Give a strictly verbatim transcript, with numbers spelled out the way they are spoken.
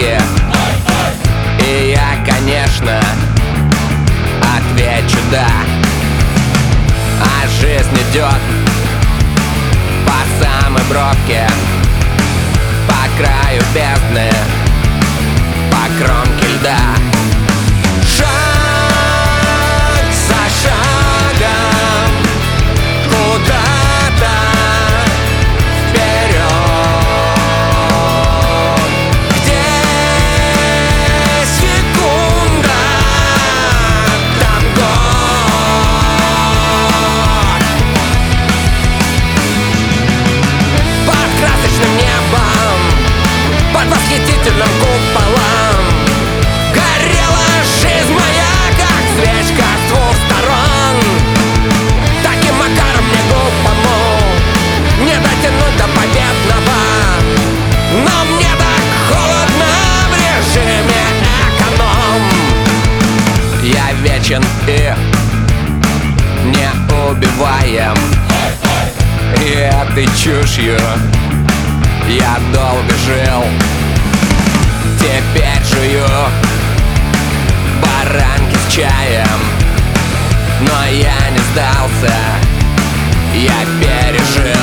бровки. И я, конечно, отвечу да. А жизнь идет по самой бровке, по краю бездны, по кромке льда. Шаг за шагом куда-то вперед, где секунда, там год. Под красочным небом, под восхитительным куполом горела жизнь моя, как свечка с двух сторон. Таким макаром мне глупому не дотянуть до победного, но мне так холодно в режиме эконом. Я вечен и не убиваем, и этой чушью я долго жил. Теперь жую баранки с чаем, но я не сдался, я пережил.